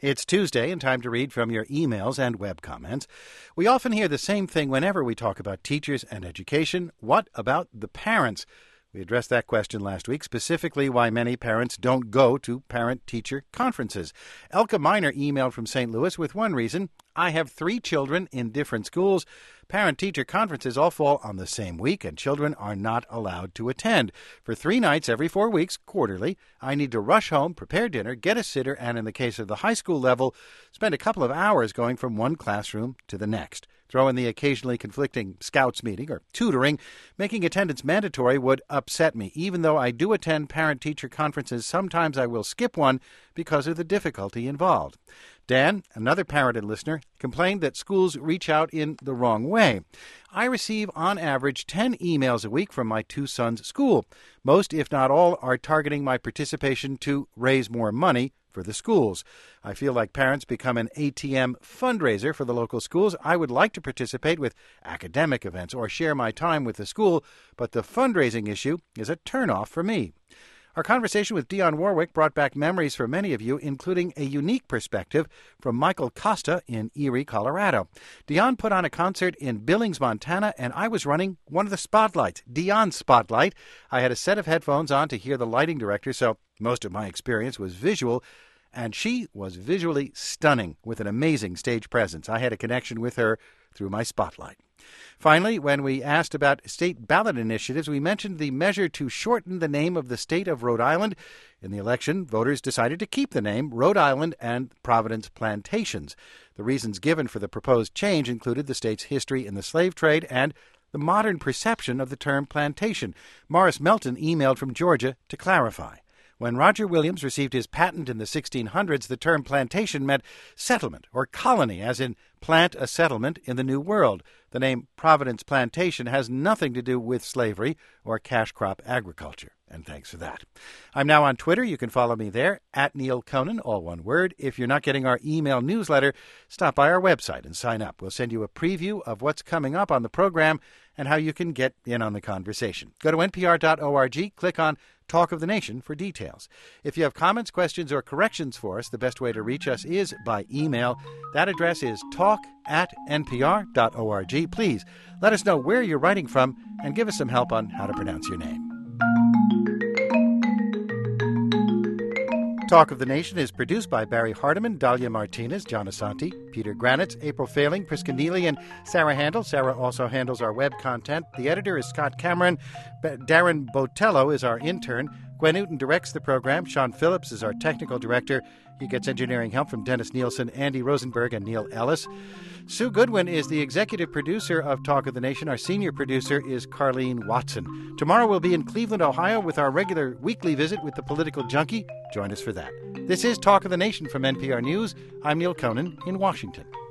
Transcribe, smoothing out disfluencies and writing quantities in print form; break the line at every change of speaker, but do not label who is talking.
It's Tuesday and time to read from your emails and web comments. We often hear the same thing whenever we talk about teachers and education. What about the parents? We addressed that question last week, specifically why many parents don't go to parent-teacher conferences. Elka Miner emailed from St. Louis with one reason. I have 3 children in different schools. Parent-teacher conferences all fall on the same week, and children are not allowed to attend. For 3 nights every 4 weeks, quarterly, I need to rush home, prepare dinner, get a sitter, and in the case of the high school level, spend a couple of hours going from one classroom to the next. Throw in the occasionally conflicting scouts meeting or tutoring. Making attendance mandatory would upset me. Even though I do attend parent-teacher conferences, sometimes I will skip one because of the difficulty involved. Dan, another parent and listener, complained that schools reach out in the wrong way. I receive, on average, 10 emails a week from my 2 sons' school. Most, if not all, are targeting my participation to raise more money for the schools. I feel like parents become an ATM fundraiser for the local schools. I would like to participate with academic events or share my time with the school, but the fundraising issue is a turnoff for me. Our conversation with Dionne Warwick brought back memories for many of you, including a unique perspective from Michael Costa in Erie, Colorado. Dionne put on a concert in Billings, Montana, and I was running one of the spotlights, Dionne's Spotlight. I had a set of headphones on to hear the lighting director, so most of my experience was visual, and she was visually stunning with an amazing stage presence. I had a connection with her through my spotlight. Finally, when we asked about state ballot initiatives, we mentioned the measure to shorten the name of the state of Rhode Island. In the election, voters decided to keep the name Rhode Island and Providence Plantations. The reasons given for the proposed change included the state's history in the slave trade and the modern perception of the term plantation. Morris Melton emailed from Georgia to clarify. When Roger Williams received his patent in the 1600s, the term plantation meant settlement or colony, as in plant a settlement in the New World. The name Providence Plantation has nothing to do with slavery or cash crop agriculture. And thanks for that. I'm now on Twitter. You can follow me there, @NeilConan, all one word. If you're not getting our email newsletter, stop by our website and sign up. We'll send you a preview of what's coming up on the program and how you can get in on the conversation. Go to npr.org, click on Talk of the Nation for details. If you have comments, questions, or corrections for us, the best way to reach us is by email. That address is talk@npr.org. Please let us know where you're writing from and give us some help on how to pronounce your name. Talk of the Nation is produced by Barry Hardiman, Dahlia Martinez, John Asante, Peter Granitz, April Failing, Priska Neely, and Sarah Handel. Sarah also handles our web content. The editor is Scott Cameron. Darren Botello is our intern. Gwen Newton directs the program. Sean Phillips is our technical director. He gets engineering help from Dennis Nielsen, Andy Rosenberg, and Neil Ellis. Sue Goodwin is the executive producer of Talk of the Nation. Our senior producer is Carlene Watson. Tomorrow we'll be in Cleveland, Ohio with our regular weekly visit with the political junkie. Join us for that. This is Talk of the Nation from NPR News. I'm Neil Conan in Washington.